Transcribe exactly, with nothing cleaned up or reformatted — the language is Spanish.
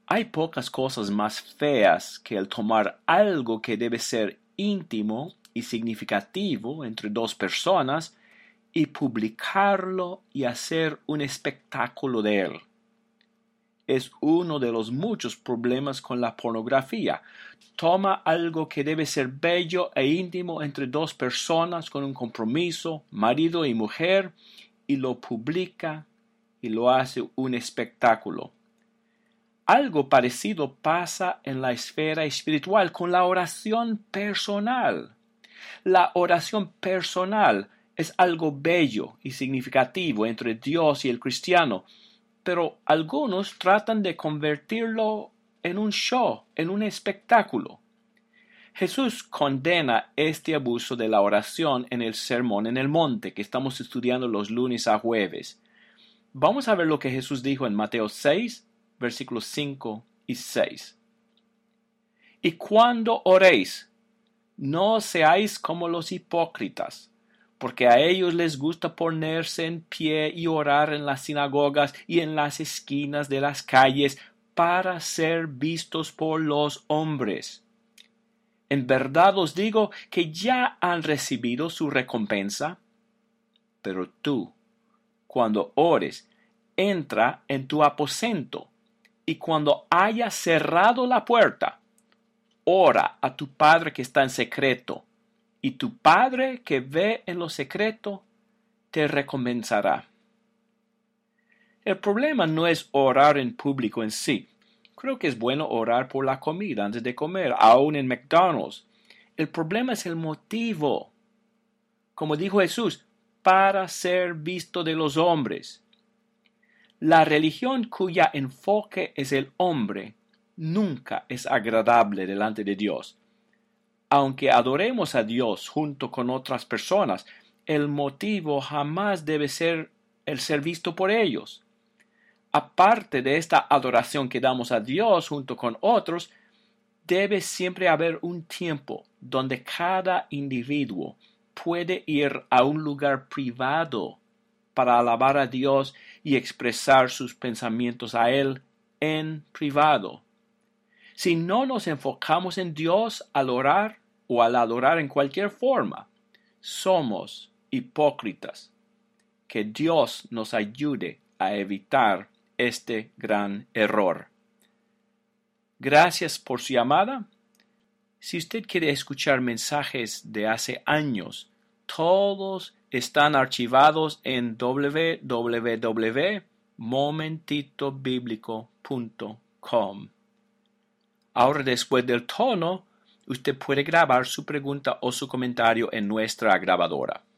Hay pocas cosas más feas que el tomar algo que debe ser íntimo y significativo entre dos personas y publicarlo y hacer un espectáculo de él. Es uno de los muchos problemas con la pornografía. Toma algo que debe ser bello e íntimo entre dos personas con un compromiso, marido y mujer, y lo publica y lo hace un espectáculo. Algo parecido pasa en la esfera espiritual con la oración personal. La oración personal es algo bello y significativo entre Dios y el cristiano, pero algunos tratan de convertirlo en un show, en un espectáculo. Jesús condena este abuso de la oración en el Sermón en el Monte que estamos estudiando los lunes a jueves. Vamos a ver lo que Jesús dijo en Mateo seis, versículos cinco y seis. Y cuando oréis, no seáis como los hipócritas, porque a ellos les gusta ponerse en pie y orar en las sinagogas y en las esquinas de las calles para ser vistos por los hombres. En verdad os digo que ya han recibido su recompensa. Pero tú, cuando ores, entra en tu aposento, y cuando hayas cerrado la puerta, ora a tu Padre que está en secreto, y tu Padre que ve en lo secreto te recompensará. El problema no es orar en público en sí. Creo que es bueno orar por la comida antes de comer, aún en McDonald's. El problema es el motivo. Como dijo Jesús, para ser visto de los hombres. La religión cuya enfoque es el hombre nunca es agradable delante de Dios. Aunque adoremos a Dios junto con otras personas, el motivo jamás debe ser el ser visto por ellos. Aparte de esta adoración que damos a Dios junto con otros, debe siempre haber un tiempo donde cada individuo puede ir a un lugar privado para alabar a Dios y expresar sus pensamientos a Él en privado. Si no nos enfocamos en Dios al orar o al adorar en cualquier forma, somos hipócritas. Que Dios nos ayude a evitar este gran error. Gracias por su llamada. Si usted quiere escuchar mensajes de hace años, todos están archivados en w w w punto momentito bíblico punto com. Ahora, después del tono, usted puede grabar su pregunta o su comentario en nuestra grabadora.